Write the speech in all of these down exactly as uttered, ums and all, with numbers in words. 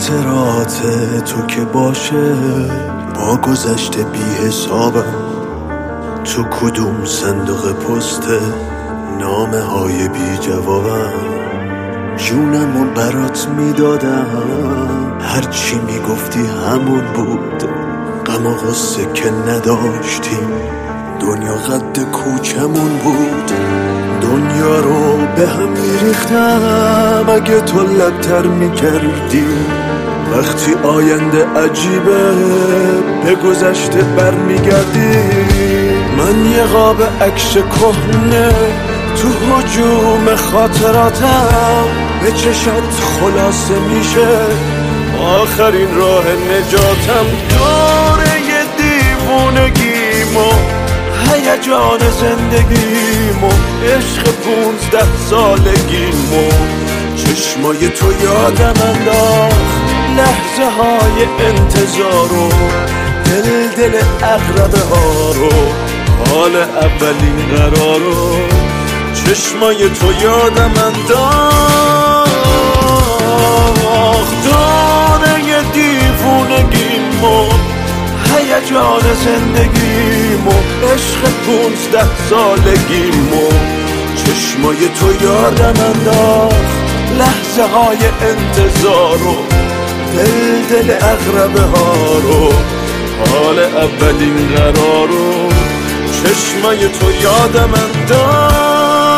خاطرات تو که باشه با گذشته بی حسابم، تو کدوم صندوق پست نامه های بی جوابم، جونمو برات میدادم، هرچی میگفتی همون بود، غم و غصه که نداشتیم، دنیا قد کوچمون بود، دنیا رو به هم میریختم اگه تو لبتر میکردی، وقتی آینده عجیبه به گذشته بر میگردی، من یه قاب عکس کهنه تو هجوم خاطراتم، به چشات خلاصه میشه آخرین راه نجاتم، دوره یه دیوونگیمو هیجان زندگیمو عشق پونزده سالگیمو، چشمای تو یادم انداخت لحظه های انتظارو، دل دل اقربه ها رو، حال اولین قرارو، چشمای تو یادم انداخت دانه دیوونگیمو هیجان زندگیمو عشق پونزده سالگیمو، چشمای تو یادم انداخت لحظه های انتظارو، دل دل اقربه ها رو، حال اولین قرارو، چشمای تو یادم انداخت.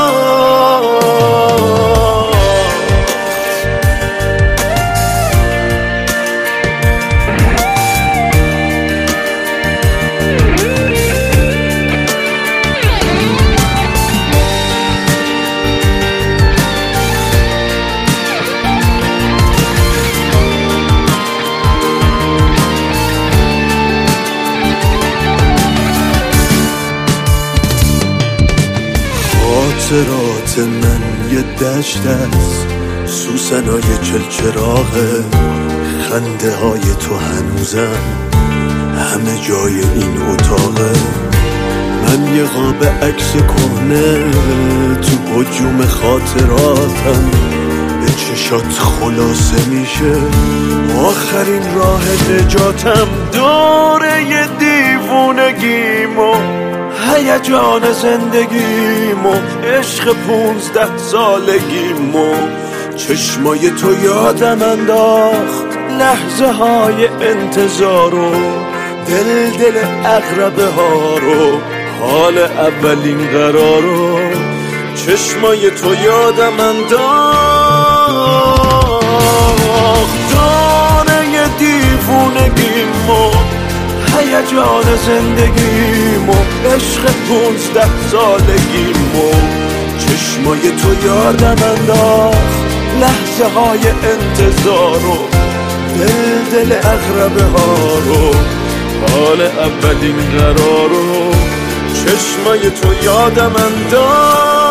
خاطرات من یه دشت است، سوسنای چلچراغه، خنده های تو هنوزم همه جای این اتاقه، من یه قاب عکس کهنه تو هجوم خاطراتم، به چشات خلاصه میشه آخرین راه نجاتم، دوره یه دیوونگیمو هیجان زندگیمو عشق پونزده سالگیمو، چشمای تو یادم انداخت لحظه های انتظارو، دل دل اقربه ها رو، حال اولین قرارو، چشمای تو یادم انداخت دانه دیوونگیمو هیجان زندگیمو عشق پونزده سالگیمو، چشمای تو یادم انداخت لحظه های انتظارو، دل دل اقربه ها رو، حال اولین قرارو، چشمای تو یادم انداخت.